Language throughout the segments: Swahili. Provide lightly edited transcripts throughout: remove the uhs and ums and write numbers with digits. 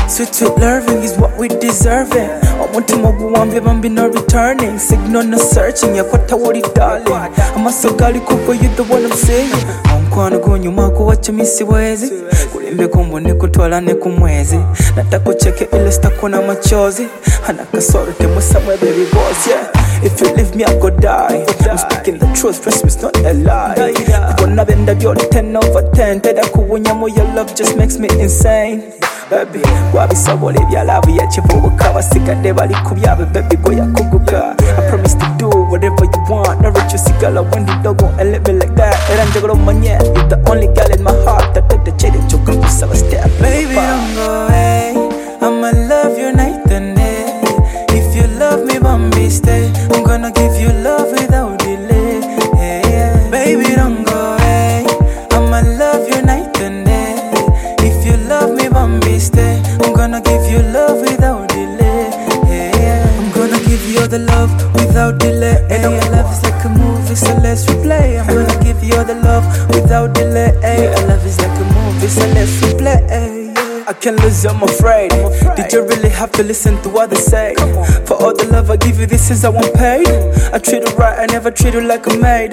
Sweet, sweet loving is what we deserving. Omutima guwambye bambi no returning. Signal no searching, yakwata woli darling. Amaso gali kuko you the one I'm saying. Omukwano gw'onyuma kuwacha misi bwezi. Kulimbe kumbone kutwala ne kumwezi. Nataka ucheke ile sitakuna machozi. Hana kasoro temusamwe baby boss, yeah. If you leave me I go die. I'm speaking the truth, trust me it's not a lie. Kubona benda byo 10 over 10. Teda kubunyamo your love just makes me insane. Baby, wabisobole byalabu yakivubuka basigadde bali ku byabe baby go yakuguka. I promise to do whatever you want. Never just sigala when the dog won't let me like that. Era njagala omanye you're the only girl in my heart. Tatete chede choka kusaba step. Baby don't go away, I'ma love you night and day. If you love me Bambi stay, I'm gonna give you love without delay. Yeah, yeah. Baby don't go away, I'ma love you night and day. If you love me Bambi stay, I'm gonna give you love without delay. Yeah, yeah. I'm gonna give you all the love without delay. And our love is like a movie, so let's replay. I'm gonna give you all the love without delay. Our love is like a movie, so let's replay. I can't lose, I'm afraid. Did you really have to listen to what they say? For all the love I give you, this is how I'm paid. I treat you right, I never treat you like a maid.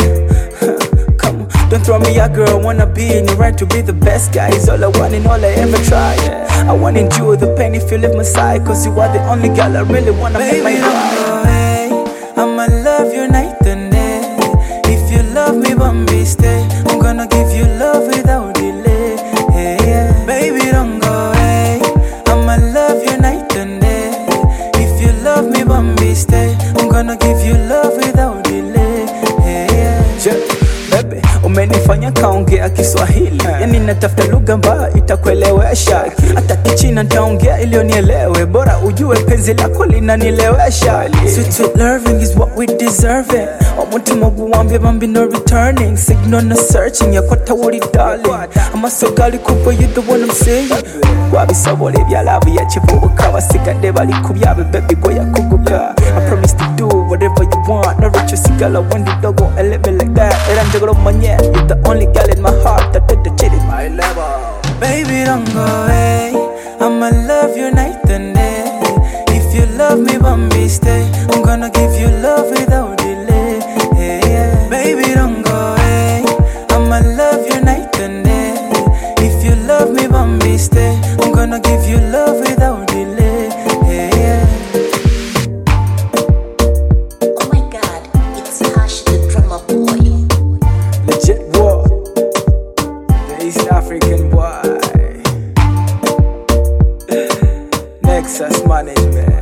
Come on, don't throw me out, girl, I wanna be in your right to be the best guy. It's all I want and all I ever tried. I wanna endure the pain if you leave my side, cause you are the only girl I really wanna make my life. I'ma love you night and day. If you love me, Bambi stay. I'm gonna give you love without delay. Yeah, yeah. Baby don't go away, I'ma love you night and day. If you love me Bambi stay, I'm gonna give you love without delay. Yeah, yeah. Baby, umenifanya kaongea Kiswahili. Yani natafuta lugha mbaya itakuelewesha. Hata kichina nitaongea ili unielewe. Bora ujue penzi lako linanilewesha. Sweet sweet loving is what we deserving. Omutima guwambye bambi no returning. Signal no searching, yakwata woli darling. Amaso gali kuko you the one I'm saying. Wabisobole byalabu yakivubuka basigadde bali ku byabe baby go yakuguka. I promise to do whatever you want. Never just sigala when the dog won't let me like that. Era njagala omanye you're the only girl in my heart. Tatete chede my level. Baby don't go away, I'ma love you night and day. If you love me Bambi stay, I'm gonna give you love without delay. Yeah, yeah. Baby don't go away, I'ma love you night and day. If you love me Bambi stay, I'm gonna give you love without delay. Yeah, yeah. Oh my God, it's Hash the drummer boy. Legit war, the East African boy. Nexus management.